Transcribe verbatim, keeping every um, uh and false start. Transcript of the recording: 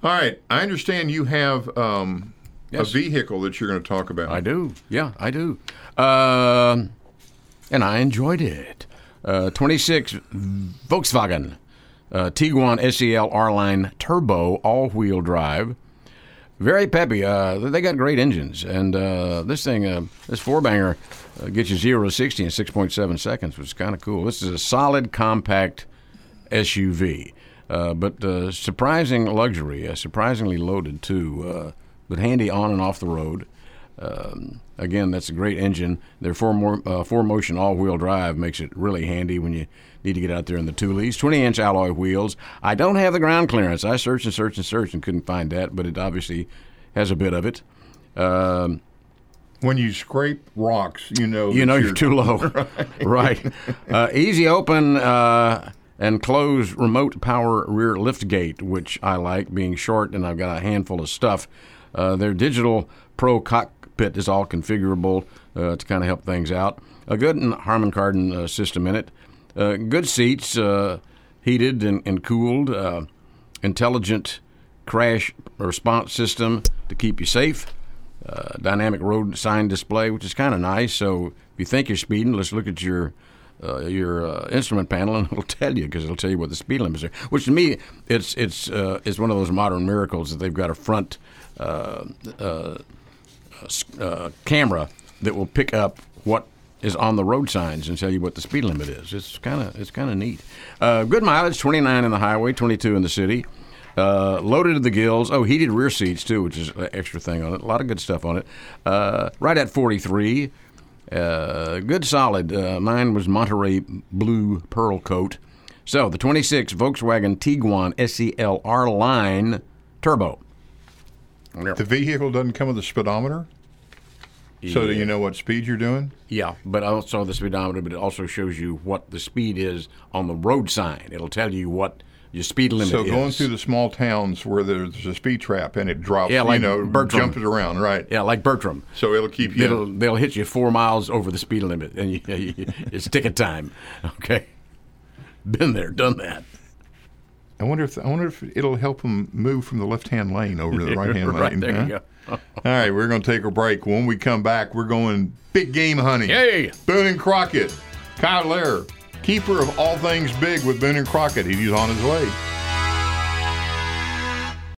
All right. I understand you have um, Yes. a vehicle that you're going to talk about. I do. Yeah, I do. Um, and I enjoyed it. Uh, twenty-six Volkswagen uh, Tiguan S E L R-Line Turbo all-wheel drive. Very peppy. Uh, they got great engines, and uh, this thing, uh, this four-banger, uh, gets you zero to sixty in six point seven seconds, which is kind of cool. This is a solid, compact S U V, uh, but uh, surprising luxury, uh, surprisingly loaded too, uh, but handy on and off the road. Um, again, that's a great engine. Their four more uh, four motion all-wheel drive makes it really handy when you need to get out there in the Toolies. twenty inch alloy wheels. I don't have the ground clearance. I searched and searched and searched and couldn't find that, but it obviously has a bit of it. Um, When you scrape rocks, you know you that know you're too low. Right. Right. Uh, easy open uh, and close remote power rear lift gate, which I like, being short and I've got a handful of stuff. Uh, their digital Pro cockpit is all configurable uh, to kind of help things out. A good Harman Kardon uh, system in it. Uh, good seats, uh, heated and, and cooled. Uh, intelligent crash response system to keep you safe. Uh, dynamic road sign display, which is kind of nice. So if you think you're speeding, let's look at your uh, your uh, instrument panel, and it'll tell you, because it'll tell you what the speed limits are. Which to me, it's it's uh, it's one of those modern miracles that they've got a front uh, uh, uh, camera that will pick up what is on the road signs and tell you what the speed limit is. It's kind of it's kind of neat. Uh, good mileage, twenty-nine in the highway, twenty-two in the city. Uh, loaded to the gills. Oh, heated rear seats, too, which is an extra thing on it. A lot of good stuff on it. Uh, right at forty-three. Uh, good solid. Uh, mine was Monterey Blue Pearl Coat. So, the twenty-six Volkswagen Tiguan S E L R-Line Turbo. The vehicle doesn't come with a speedometer? So do you know what speed you're doing? Yeah, but also the speedometer, but it also shows you what the speed is on the road sign. It'll tell you what your speed limit so is. So going through the small towns where there's a speed trap and it drops, yeah, like you know, Bertram. jumps it around, right? Yeah, like Bertram. So it'll keep you... It'll, they'll hit you four miles over the speed limit, and you, you, it's ticket time. Okay? Been there, done that. I wonder if I wonder if it'll help them move from the left-hand lane over to the right-hand lane. Right, there huh? you go. All right, we're going to take a break. When we come back, we're going big game hunting. Yay! Boone and Crockett. Kyle Lair, keeper of all things big with Boone and Crockett. He's on his way.